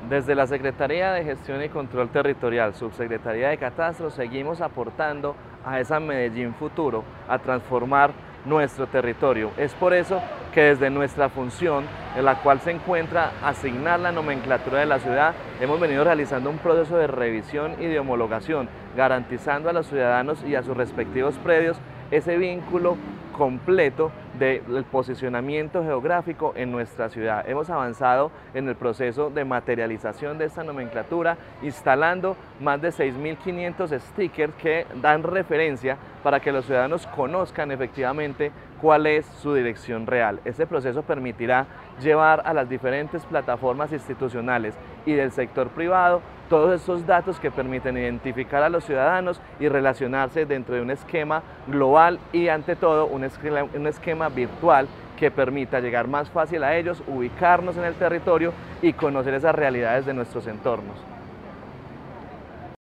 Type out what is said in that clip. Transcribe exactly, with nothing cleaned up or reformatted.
Desde la Secretaría de Gestión y Control Territorial, Subsecretaría de Catastro, seguimos aportando a esa Medellín futuro, a transformar nuestro territorio. Es por eso que desde nuestra función, en la cual se encuentra asignar la nomenclatura de la ciudad, hemos venido realizando un proceso de revisión y de homologación, garantizando a los ciudadanos y a sus respectivos predios ese vínculo completo del posicionamiento geográfico en nuestra ciudad. Hemos avanzado en el proceso de materialización de esta nomenclatura, instalando más de seis mil quinientos stickers que dan referencia para que los ciudadanos conozcan efectivamente cuál es su dirección real. Este proceso permitirá llevar a las diferentes plataformas institucionales y del sector privado todos estos datos que permiten identificar a los ciudadanos y relacionarse dentro de un esquema global y ante todo un esquema, un esquema virtual que permita llegar más fácil a ellos, ubicarnos en el territorio y conocer esas realidades de nuestros entornos.